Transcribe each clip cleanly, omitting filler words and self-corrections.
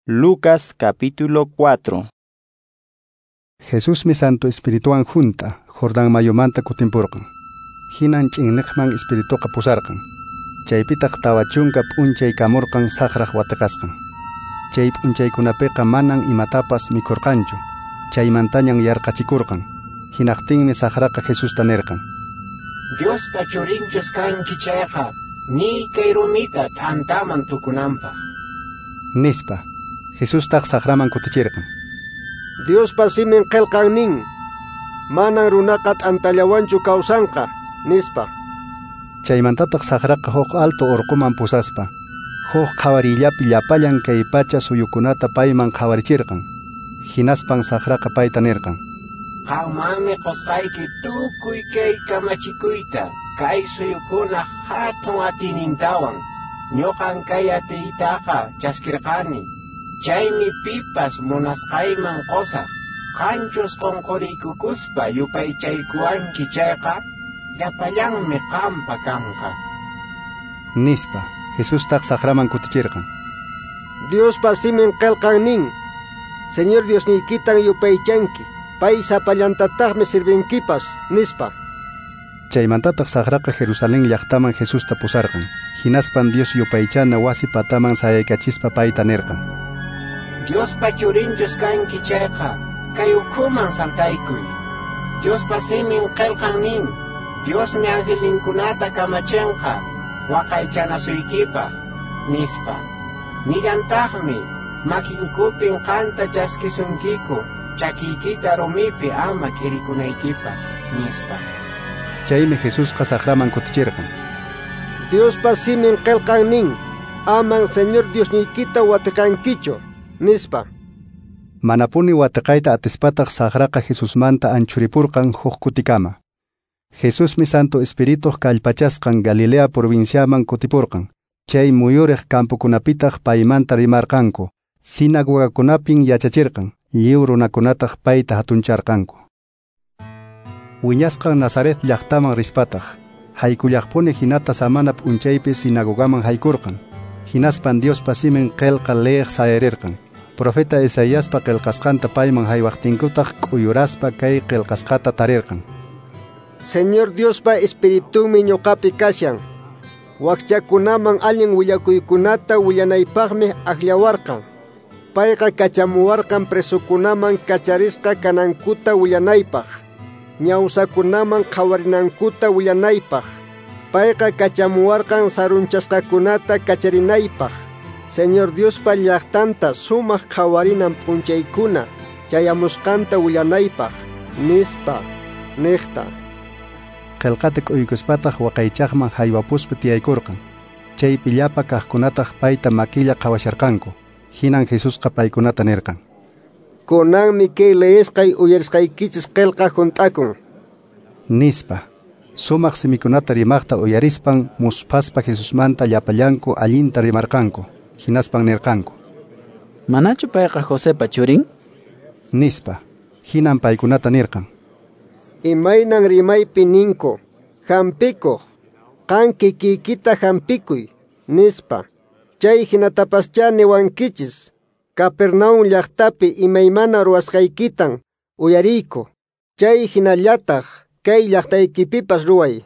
Lucas capítulo 4. Jesús mi Santo Espirituan junta, Jordán mayomanta kutimpurqan. Hinan ch'inniqman espirituqa pusarqan. Chaypitaq tawachunka p'unchay kamurqan saqraq watiqasqan. Chay p'unchaykunapiqa manan imatapas mikurqanchu. Chaymantañan yarqachikurqan. Hinaqtinmi saqraqa Jesusta nirqan: Dios pachurinchus kanki chayqa, ni kay rumita t'antaman tukunanpaq. Nispa, Jesús taq saqraman kutichirqan. Dios pasimin qelqan nin, manan runaqa t'antallawanchu kawsanqa, nispa. Chaymantataq saqraqa huk alto urquman pusaspa, huk qhawarillapi llapallan kay pacha suyukunata payman qhawarichirqan. Hinaspan saqraqa payta nirqan: Qawmanmi qusqayki tukuy kay kamachikuyta, kay suyukuna hatun atinintawan. Ñuqan kay atiytaqa chaskirqani. Chaymi pipas munasqayman qusaq, qanchus qunqurikukuspa yupaychaykuwanki chayqa, llapallanmi qampa kanqa. Nispa, Jesús taq saqraman kutichirqan. Dios pasimin qelqan nin, Señor Diosniykitan yupaychanki, pay sapallantataqmi sirvinkipas, nispa. Chaymantataq saqraqa Jerusalén llaqtaman Jesusta pusarqan. Hinaspan Dios yupaychana wasi pataman sayaykachispa payta nirqan: Dios pachurinchus kanki chayqa, kay ukhuman saltaykuy. Dios pasimin qelqan nin, Dios mi angelinkunata kamachinqa, waqaychanasuykipaq, nispa. Nigantaqmi, makinkupin qanta chaskisunkiku, chakiykita rumipi ama k'irikunaykipaq, nispa. Chaymi Jesusqa saqraman kutichirqan. Dios pasimin qelqan nin, aman Señor Diosniykita watiqankichu, nispa. Manapuni watiqayta atispataq saqraqa Jesusmanta anchuripurqan huk kutikama. Jesús mi Santo Espirituq kallpachasqan Galilea provinciaman kutipurqan. Chay muyuriq campukunapitaq paymanta rimarqanku. Sinagogakunapin yachachirqan, lliw runakunataq payta hatuncharqanku. Wiñasqan Nazaret llaqtaman rispataq. Haykullaqpuni hinata samana p'unchaypi sinagogaman haykurqan. Hinaspan Dios pasimin qelqa leeq sayarirqan. Profeta Isaíaspa qelqasqanta payman haywaqtinkutaq k'uyuraspa kay qelqasqata tarirqan: Señor Diospa Espiritunmi ñuqapi kashan. Wakchakunaman allin willakuykunata willanaypaqmi akllawarqan. Payqa kachamuwarqan presukunaman kacharisqa kanankuta willanaypaq. Ñawsakunaman qhawarinankuta willanaypaq. Payqa kachamuwarqan sarunchasqakunata kacharinaypaq. Señor Diospa llaqtanta sumaq qhawarinan p'unchaykuna chayamusqanta willanaypaq, nispa, niqta. Qelqata k'uykuspataq waqaychaqman haywapuspa tiyaykurqan. Chaypi llapa kaqkunataq payta makilla qhawasharqanku. Hinan Jesusqa paykunata nirqan: Kunanmi kay leesqay uyarisqaykichis qelqa junt'akun, nispa. Sumaq simikunata rimaqta uyarispan muspaspa Jesusmanta llapallanku allinta rimarqanku. Hinaspan nirqanku: ¿Manachu payqa Josepa churin? Nispa. Hinan paykunata nirqan: Imaynan rimaypi ninku, hampikuq, qan kikiykita hampikuy, nispa. Chay hinatapaschá niwankichis, Capernaum llaqtapi imaymana ruwasqaykitan uyariyku. Chay hinallataq kay llaqtaykipipas ruway,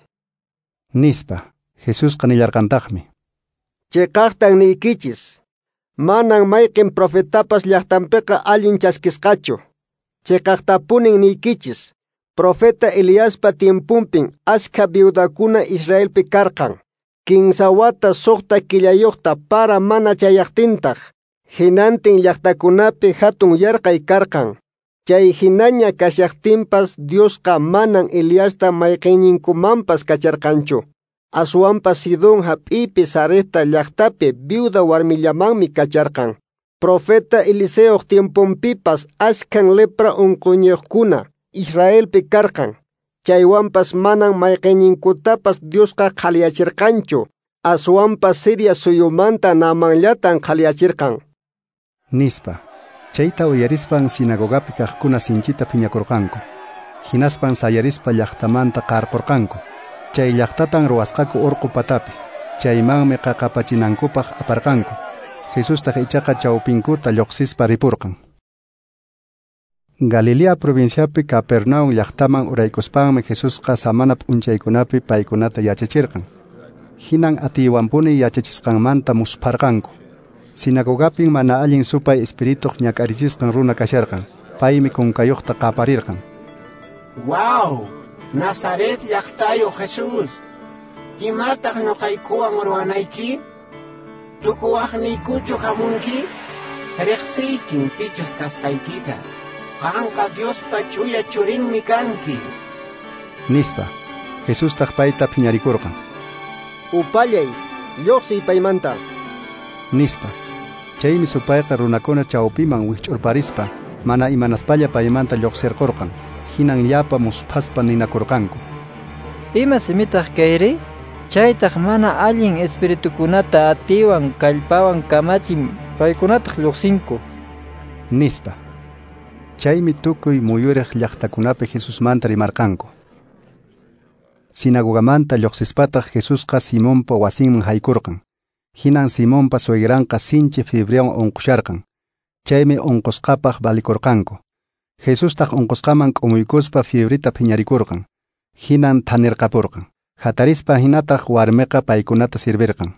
nispa. Jesusqa nillarqantaqmi: Chiqaqtan niykichis, manan mayqin profetapas llaqtanpiqa allin chaskisqachu. Chiqaqtapunin niykichis, profeta Eliaspa tiempunpin askha viudakuna Israelpi karqan. Kinsa wata suqta killayuqta para mana chayaqtintaq, hinantin llaqtakunapi hatun yarqay karqan. Chay hinaña kashaqtinpas Diosqa manan Eliasta mayqinninkumanpas kacharqanchu. Aswanpas Sidón hap'ipi Sarepta llaqtapi viuda warmillamanmi kacharqan. Profeta Eliseo tiempunpipas ashkan lepra unquñuqkuna Israelpi karqan. Chaywanpas manan mayqinninkutapas Diosqa qhaliyachirqanchu. Aswanpas Siria suyumanta Naamanllatan qhaliyachirqan, nispa. Chayta uyarispan sinagogapi kaqkuna sinchita phiñakurqanku. Hinaspan sayarispa llaqtamanta qarqurqanku. Chay llaqtatan ruwasqaku urqu patapi. Chaymanmi qaqapachinankupaq aparqanku. Jesustaq ichaqa chawpinkuta lluqsispa ripurqan. Galilea provinciapi Capernaum llaqtaman uraykuspanmi Jesusqa samana p'unchaykunapi paykunata yachachirqan. Hinan atiwanpuni yachachisqanmanta musparqanku. Sinagogapin mana allin supay espirituq ñak'arichisqan runa kasharqan. Paymi kunkayuqta qaparirqan. Wow! Nazaret llaqtayo Jesus! Imataq ñuqaykuwan urwanayki? Tukuwaqniykuchu hamunki? Riqsiykin pichus kasqaykita. Qanqa Diospa chuya churinmi kanki. Nispa, Jesustaq payta phiñarikurqan. Upallay, lluqsiy paymanta. Nispa, chaymi supayqa runakuna chawpiman wich'urparispa, mana imanaspalla paymanta lluqsirqurqan. Hinan llapa muspaspa ninakurqanku. Ima simitaq kayri? Chaytaq mana allin espiritukunata atiwan kallpawan kamachim paykunataq lluqsinku. Nispa. Chaymi tukuy muyuriq llaqtakunapi Jesusmanta rimarqanku. Sinagogamanta lluqsispataq Jesusqa Simonpa wasinman haykurqan. Hinan Simonpa suegranqa sinchi fibriawan unqusharqan. Chaymi unqusqapaq balikurqanku. Jesustaq unqusqaman k'umuykuspa fiebrita phiñarikurqan. Hinan thanirqapurqan. Hatarispa hinataq warmeqa paykunata sirvirqan.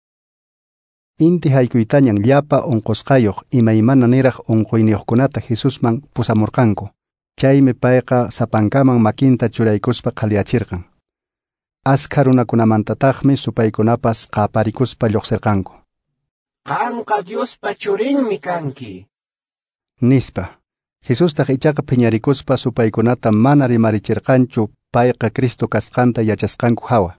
Inti haykuytañan llapa unqusqayuq imaymana niraq unquyniyuqkunata Jesusman pusamurqanku. Chaymi payqa sapankaman makinta churaykuspa qhaliachirqan. Askha runakunamantataqmi supaykunapas qaparikuspa lluqsirqanku. Qanqa Diospa churinmi kanki. Nispa. Jesustaq ichaqa phiñarikuspa supaykunata mana rimarichirqanchu payqa Cristo kasqanta yachasqanku hawa.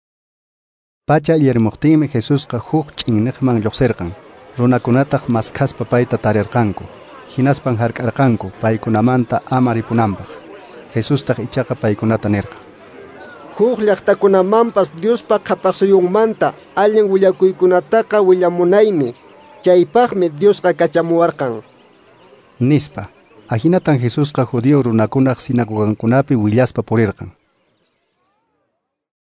Pacha yermuqtinmi Jesusqa huk ch'inniqman lluqsirqan. Runakunataq maskaspa payta tarirqanku. Hinaspan hark'arqanku paykunamanta ama ripunanpaq. Jesustaq ichaqa paykunata nirqan. Huk llaqtakunamanpas Diospa qhapaq suyunmanta allin willakuykunataqa willamunaymi. Chaypaqmi Diosqa kachamuwarqan. Nispa. Ahinatan Jesusqa judío runakunaq sinagogankunapi willaspa purirqan.